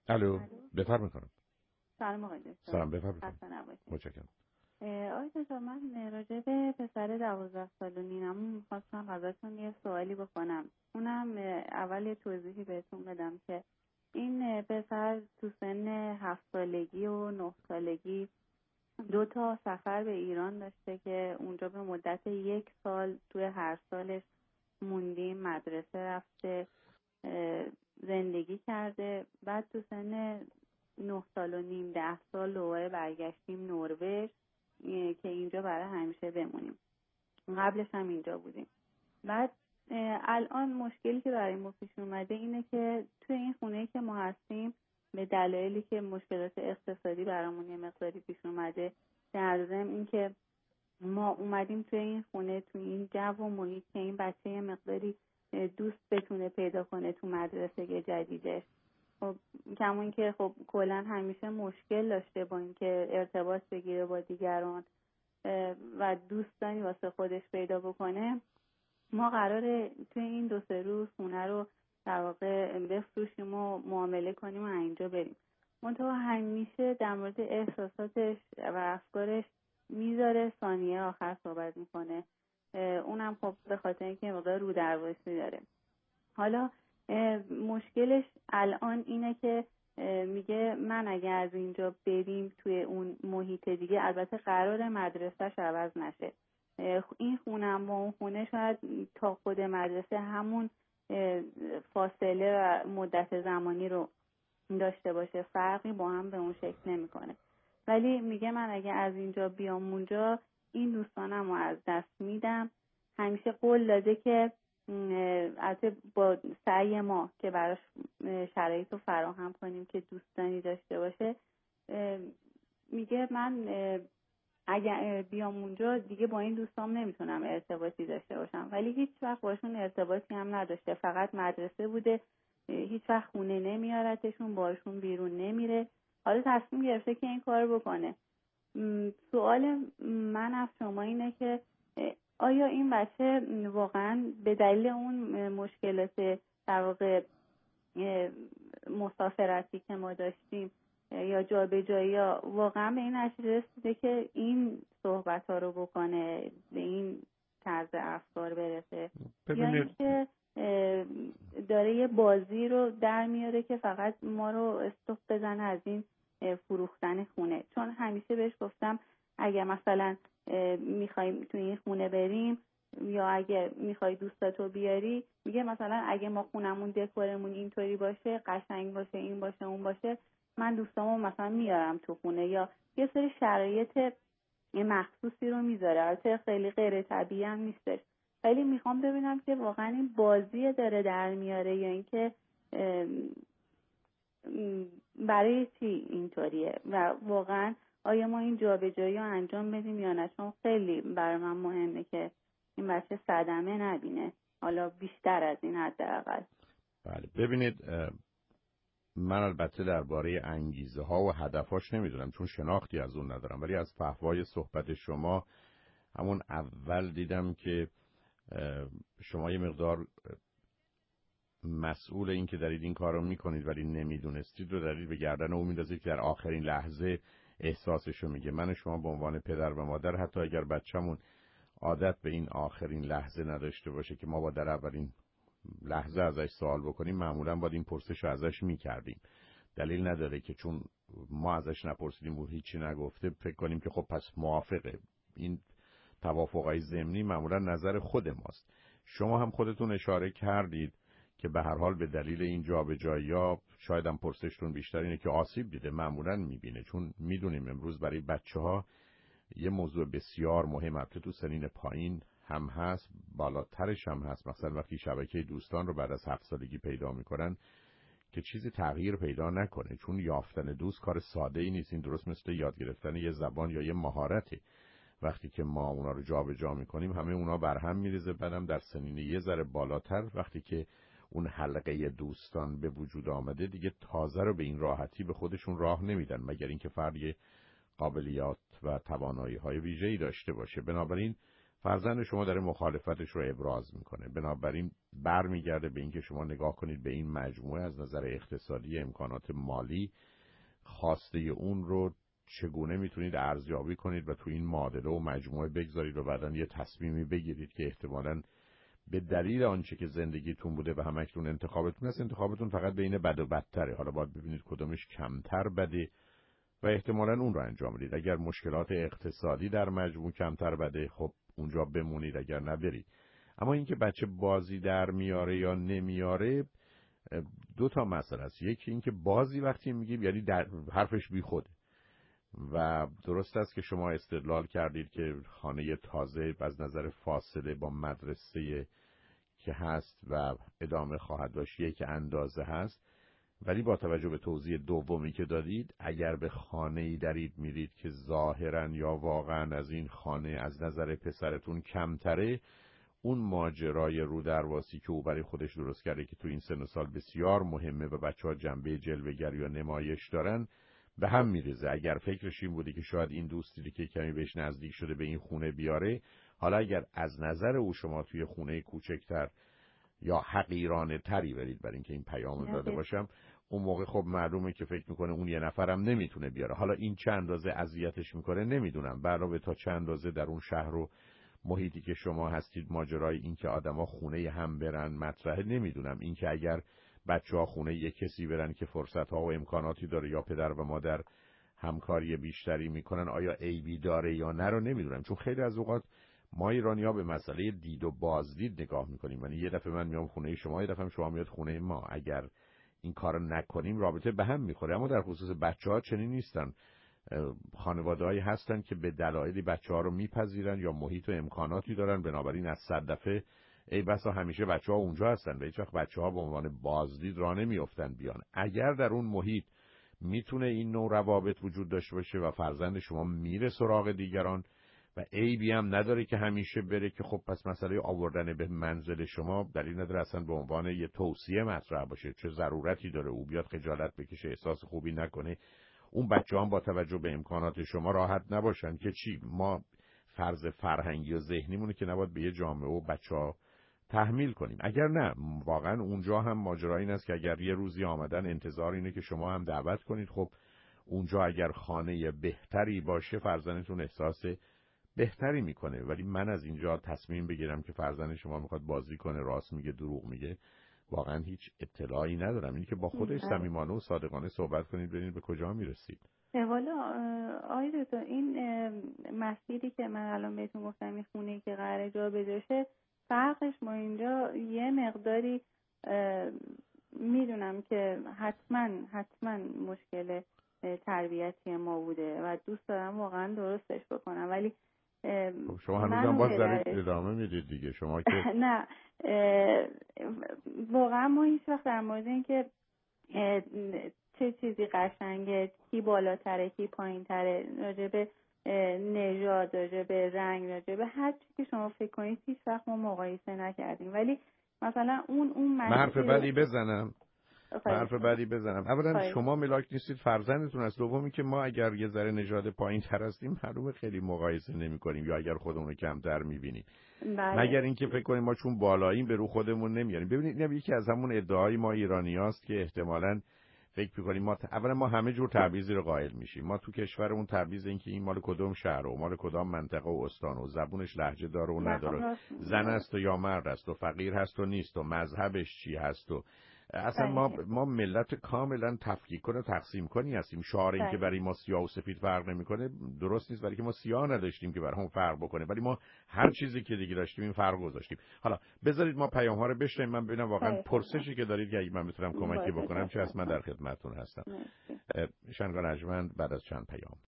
الو، بفرمایید خانم. سلام آقای دکتر. سلام، بفرمایید. خسته نباشید. متشکرم. آقای دکتر، من راجع به پسر 12 سالونیم می‌خواستم ازتون یه سوالی بکنم. اونم اول یه توضیحی بهتون بدم که این پسر تو سن 7 سالگی و 9 سالگی 2 تا سفر به ایران داشته که اونجا به مدت 1 سال توی هر سالش موندیم، مدرسه رفته، زندگی کرده. بعد تو سن 9 سال و نیم 10 سال دوباره برگشتیم نروژ که اینجا برای همیشه بمونیم. قبلش هم اینجا بودیم. بعد الان مشکلی که برای ما پیش اومده اینه که توی این خونه‌ای که ما هستیم به دلایلی که مشکلات اقتصادی برامون یه مقداری پیش اومده، در ضمن این که ما اومدیم توی این خونه، توی این جو و محیط که این بچه یه مقداری دوست بتونه پیدا کنه تو مدرسه جدیدش. خب کمون که خب کلا همیشه مشکل داشته با اینکه ارتباط بگیره با دیگران و دوستانی واسه خودش پیدا بکنه. ما قراره توی این 2-3 روز خونه رو در واقع بفروشیم و معامله کنیم و اینجا بریم. منتها همیشه در مورد احساساتش و افکارش میذاره ثانیه آخر صحبت میکنه. اونم خب به خاطر اینکه مقدار رو درواسی داره. حالا مشکلش الان اینه که میگه من اگه از اینجا بریم توی اون محیط دیگه، البته قرار مدرسهش عوض نشه، این خونم و اون خونه شاید تا خود مدرسه همون فاصله و مدت زمانی رو داشته باشه، فرقی با هم به اون شکل نمیکنه. ولی میگه من اگه از اینجا بیام اونجا این دوستانم رو از دست میدم. همیشه قول داده که البته با سعی ما که براش شرایط رو فراهم کنیم که دوستانی داشته باشه، میگه من اگه بیام اونجا دیگه با این دوستام نمیتونم ارتباطی داشته باشم. ولی هیچ وقت باشون ارتباطی هم نداشته، فقط مدرسه بوده، هیچ وقت خونه نمیارتشون، باشون بیرون نمیره. حالا تصمیم گرفته که این کار بکنه. سوال من از شما اینه که آیا این بچه واقعا به دلیل اون مشکلات در واقع مسافرتی که ما داشتیم یا جابجایی یا واقعا به این نتیجه رسیده که این صحبت ها رو بکنه، به این طرز افکار برسه، یا اینکه داره یه بازی رو در میاره که فقط ما رو استوب بزنه از این فروختن خونه؟ چون همیشه بهش گفتم اگه مثلا میخوایم توی این خونه بریم یا اگه میخوای دوستاتو بیاری، میگه مثلا اگه ما خونمون دکورمون اینطوری باشه، قشنگ باشه، این باشه اون باشه، من دوستامو مثلا میارم تو خونه، یا یه سری شرایط مخصوصی رو میذاره. البته خیلی غیر طبیعی هم نیستش، ولی میخوام ببینم که واقعا این بازی داره در میاره یا اینکه برای چی اینطوریه و واقعا آیا ما این جابجایی رو انجام بدیم یا نه. چون خیلی برای من مهمه که این بچه صدمه نبینه، حالا بیشتر از این حداقل. بله، ببینید من البته درباره انگیزه ها و هدفاش نمیدونم چون شناختی از اون ندارم، ولی از فحوای صحبت شما همون اول دیدم که شما یه مقدار مسئول این که دارید این کار رو میکنید ولی نمیدونستید رو دارید به گردن او میندازید که در آخرین لحظه احساسشو میگه. من و شما به عنوان پدر و مادر حتی اگر بچه‌مون عادت به این آخرین لحظه نداشته باشه که ما با در اولین لحظه ازش سوال بکنیم، معمولا باید این پرسش رو ازش میکردیم. دلیل نداره که چون ما ازش نپرسیدیم و هیچی نگفته فکر کنیم که خب پس موافقه. این توافقای ضمنی معمولا نظر خود ماست. شما هم خودتون اشاره کردید که به هر حال به دلیل این جابجایی‌ها شاید هم پرسشتون بیشتر اینه که آسیب دیده. معمولا میبینه، چون میدونیم امروز برای بچه‌ها یه موضوع بسیار مهم البته تو سنین پایین هم هست، بالاترش هم هست. مثلا وقتی شبکه دوستان رو بعد از 7 سالگی پیدا میکنن که چیزی تغییر پیدا نکنه، چون یافتن دوست کار ساده ای نیست. این درست مثل یاد گرفتن یه زبان یا یه مهارته. وقتی که ما اونا رو جابجا میکنیم همه اونا برهم میریزه. بعدم در سنین یه ذره بالاتر وقتی که اون حلقه دوستان به وجود آمده دیگه تازه رو به این راحتی به خودشون راه نمیدن، مگر اینکه فرد قابلیات و توانایی‌های ویژه‌ای داشته باشه. بنابراین فرزند شما داره مخالفتش رو ابراز میکنه. بنابراین برمیگرده به اینکه شما نگاه کنید به این مجموعه از نظر اقتصادی، امکانات مالی، خواسته اون رو چگونه میتونید ارزیابی کنید و تو این معادله و مجموعه بگذارید و بعداً یه تصمیمی بگیرید که احتمالاً به دلیل آنچه که زندگیتون بوده و همکنون انتخابتون است، انتخابتون فقط بین بد و بدتره. حالا باید ببینید کدومش کمتر بده و احتمالاً اون رو انجام بدید. اگر مشکلات اقتصادی در مجموع کمتر بده، خب اونجا بمونید، اگر نبرید. اما اینکه بچه بازی در میاره یا نمیاره، دو تا مسئله است. یکی اینکه بازی وقتی میگیم یعنی در حرفش بی خوده و درست است که شما استدلال کردید که خانه تازه از نظر فاصله با مدرسه که هست و ادامه خواهد داشت یک اندازه هست، ولی با توجه به توضیح دومی که دادید، اگر به خانه‌ای درید میرید که ظاهراً یا واقعاً از این خانه از نظر پسرتون کمتره، اون ماجرای رو درواسی که او برای خودش درست کرده که تو این سن و سال بسیار مهمه و بچه‌ها جنبه جلوه‌گری و نمایش دارن، به هم میریزه. اگر فکرش این بوده که شاید این دوستی که کمی بهش نزدیک شده به این خونه بیاره، حالا اگر از نظر او شما توی خونه کوچکتر یا حقیرانه تری برید، برای اینکه این پیامو داده باشم، اون موقع خب معلومه که فکر میکنه اون یه نفرم نمیتونه بیاره. حالا این چه اندازه اذیتش میکنه نمیدونم، علاوه تا چه اندازه در اون شهر و محیطی که شما هستید ماجرای این که آدما خونه هم برن مطرحه نمیدونم. این که اگر بچه‌ها خونه یک کسی برن که فرصت‌ها و امکاناتی داره یا پدر و مادر همکاری بیشتری میکنن، آیا عیبی داره یا نه رو نمیدونم. چون خیلی از اوقات ما ایرانی‌ها به مسئله دید و بازدید نگاه میکنیم. یعنی یه دفعه من میام خونه شما، یه دفعه شما میاد خونه ما. اگر این کارو نکنیم رابطه به هم میخوره. اما در خصوص بچه‌ها چنین نیستن. خانواده‌هایی هستن که به دلایلی بچه‌ها رو میپذیرن یا محیط و امکاناتی دارن، بنابراین از 100 دفعه ای بسا همیشه بچه‌ها اونجا هستن و هیچ وقت بچه‌ها به عنوان بازدید راه نمیافتن بیان. اگر در اون محیط میتونه این نوع روابط وجود داشته باشه و فرزند شما میره سراغ دیگران و عیبی هم نداره که همیشه بره، که خب پس مسئله آوردن به منزل شما دلیل نداره اصلا به عنوان یه توصیه مطرح باشه. چه ضرورتی داره او بیاد خجالت بکشه، احساس خوبی نکنه، اون بچه‌ها هم با توجه به امکانات شما راحت نباشن که چی؟ ما فرض فرهنگی و ذهنیمونه که نباید به یه جامعه و بچه‌ها تحمیل کنیم. اگر نه، واقعا اونجا هم ماجرا این است که اگر یه روزی آمدن انتظار اینه که شما هم دعوت کنید. خب اونجا اگر خانه بهتری باشه فرزندتون احساس بهتری میکنه، ولی من از اینجا تصمیم بگیرم که فرزند شما میخواد بازی کنه، راست میگه دروغ میگه، واقعا هیچ اطلاعی ندارم. اینی که با خودش صمیمانه و صادقانه صحبت کنید ببینید به کجا میرسید. حالا آقای دکتر، این مسیری که من الان بهتون گفتم، این خونه که قراره جا بجاشه، فرقش ما اینجا یه مقداری میدونم که حتما مشکل تربیتی ما بوده و دوست دارم واقعا درستش بکنم، ولی خب شما هنوزم باز دارید ادامه میدید دیگه. شما که نه واقعا ما هیچ وقت در مورد این که چه چیزی قشنگه، کی بالاتره کی پایینتره، راجع به نژاد، راجع به رنگ، راجع به هر چی که شما فکر کنید هیچ وقت ما مقایسه نکردیم. ولی مثلا اون حرف بعدی بزنم. اولا شما ملاک نیستید، فرزندتون است. دومی که ما اگر یه ذره نژاد پایین‌تر هستیم معلومه خیلی مقایسه نمی‌کنیم یا اگر خودمون رو کمتر می‌بینیم. مگر اینکه فکر کنیم ما چون بالاییم به رو خودمون نمیاریم. ببینید این یکی از همون ادعای ما ایرانیاست که احتمالاً فکر می‌کنیم ما اولا ما همه جور تبعیضی رو قائل میشیم. ما تو کشورمون تبعیض این که این مال کدوم شهر و مال کدام منطقه و استان و زبونش لهجه داره و نداره، زن است و یا مرد است و فقیر هست و نیست و مذهبش چی هست و اصلا ما ملت کاملا تفکیک و تقسیم کنی هستیم. شعار این که برای ما سیاه و سفید فرق نمیکنه درست نیست، برای که ما سیاه نداشتیم که برامون فرق بکنه، ولی ما هر چیزی که دیگه داشتیم این فرق گذاشتیم. حالا بذارید ما پیام ها رو بشنویم، من ببینم واقعا پرسشی که دارید که اگه من بتونم کمکی بکنم چه، من در خدمتتون هستم. شنگان ارجمند بعد از چند پیام